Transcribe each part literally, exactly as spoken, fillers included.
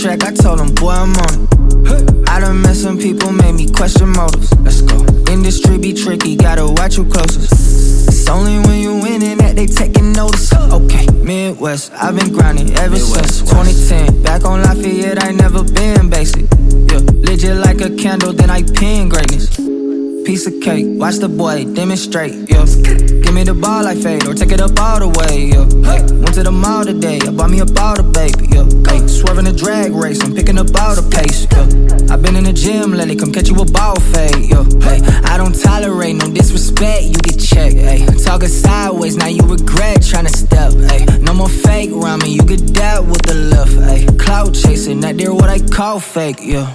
track, I told them, boy, I'm on it. I done met some people, made me question motives. Let's go. Industry be tricky, gotta watch you closest. It's only when you winning that they taking notice. Okay, Midwest, I've been grinding ever Midwest, since twenty ten. Back on Lafayette, I never been basic. Yeah, legit like a candle, then I pin greatness. Piece of cake, watch the boy demonstrate, yeah. Give me the ball like fade, or take it up all the way, yeah. Hey, went to the mall today, I bought me a bottle, baby, yeah. Hey, swerving a drag race, I'm picking up all the pace, yeah. I've been in the gym lately, come catch you a ball fade, yeah. Hey, I don't tolerate no disrespect, you get checked, hey. Talking sideways, now you regret trying to step, hey. No more fake around me, you get that with the left, hey. Cloud chasing, that there what I call fake, yeah.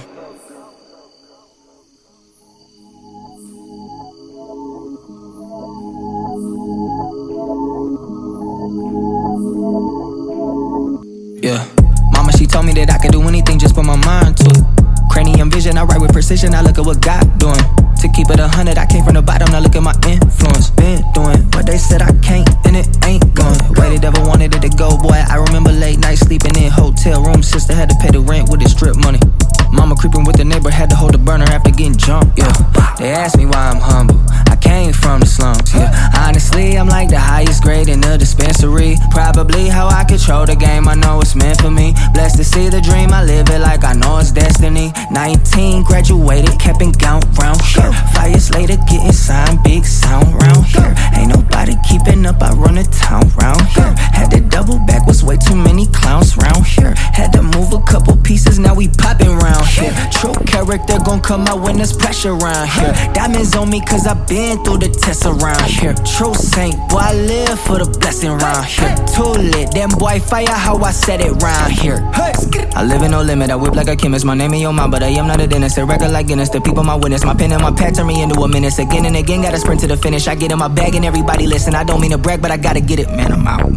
Yeah, mama, she told me that I could do anything, just put my mind to it. Cranium vision, I write with precision, I look at what God doing. To keep it a hundred, I came from the bottom, now look at my influence. Been doing what they said I can't, and it ain't going. Way they never wanted it to go, boy, I remember late nights sleeping in hotel rooms. Sister had to pay the rent with the strip money. Mama creeping with the neighbor, had to hold the burner after getting jumped, yeah. They asked me why I'm humble, I came from the slums, yeah. Honestly, I'm like the highest grade in the dispensary. Probably how I control the game, I know it's meant for me. Blessed to see the dream, I live it like I know it's destiny. Nineteen, graduated, kept in gown round here. Five years later, getting signed, big sound round here. Ain't nobody keeping up, I run the town round here. Had to double back, was way too many clowns round here. Had to move a couple pieces, now we popping round here. True character gon' come out when there's pressure around here. Diamonds on me cause I been through the test around here. True saint, boy, I live for the blessing round here. Too lit, them boy fire how I said it round here. I live in no limit, I whip like a chemist. My name in your mind, but I am not a dentist. A record like Guinness, the people my witness. My pen and my pad turn me into a menace. Again and again, gotta sprint to the finish. I get in my bag and everybody listen. I don't mean to brag, but I gotta get it, man, I'm out.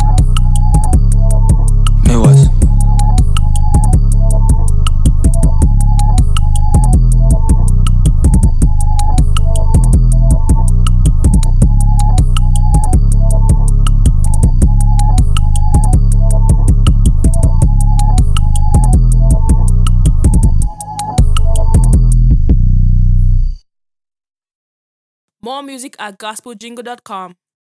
Midwest. More music at gospel jingle dot com.